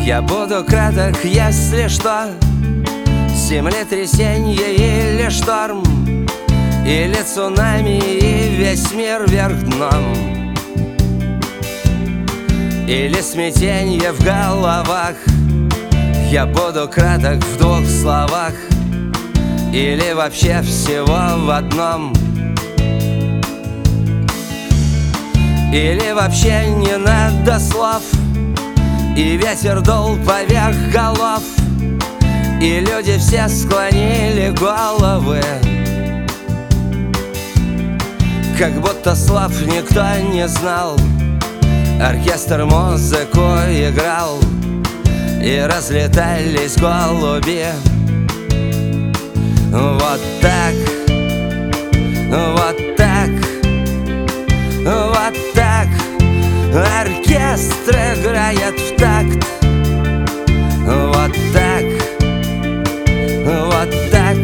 Я буду краток, если что, землетрясенье или шторм, или цунами, и весь мир вверх дном, или смятенье в головах. Я буду краток в двух словах, или вообще всего в одном, или вообще не надо слов, и ветер дул поверх голов, и люди все склонили головы, как будто слов никто не знал. Оркестр музыку играл, и разлетались голуби. Вот так, вот так, вот так оркестр играет в такт. Вот так, вот так,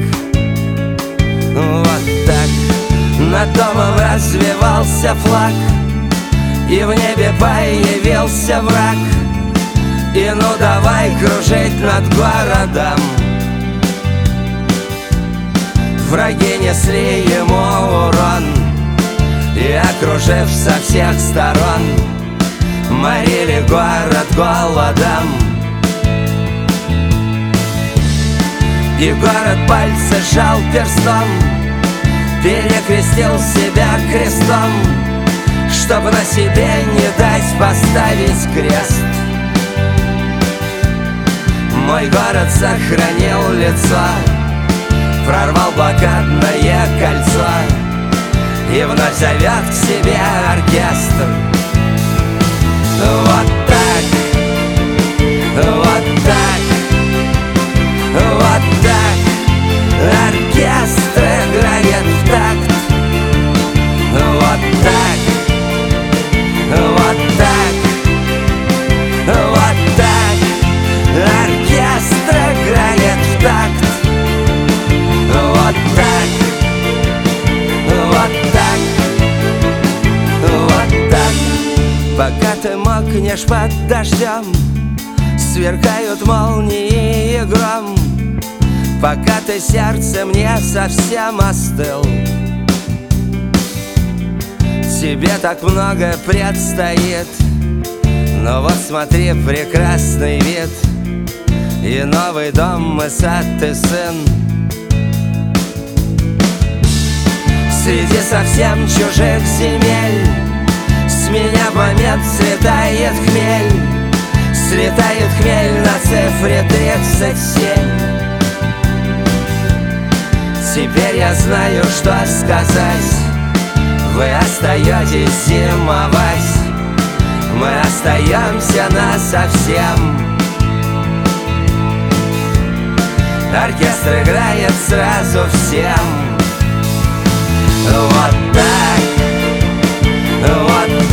вот так. Над домом развивался флаг, и в небе появился враг. И ну давай кружить над городом. Враги несли ему урон, и, окружив со всех сторон, морили город голодом. И город пальцы сжал перстом, перекрестил себя крестом, чтоб на себе не дать поставить крест. Мой город сохранил лицо, прорвал блокадное кольцо и вновь зовет к себе оркестр. Вот так, вот так, вот так оркестр играет в такт. Вот так, вот так, вот так оркестр играет в такт. Вот так, вот так, вот так. Пока ты мокнешь под дождем, сверкают молнии и гром. Пока ты сердцем не совсем остыл, тебе так много предстоит. Но вот смотри, прекрасный вид, и новый дом, и сад, и сын. Среди совсем чужих земель с меня в момент слетает хмель. Слетает хмель на цифре 37. Теперь я знаю, что сказать. Вы остаетесь зимовать, мы остаемся насовсем. Оркестр играет сразу всем. Вот так, вот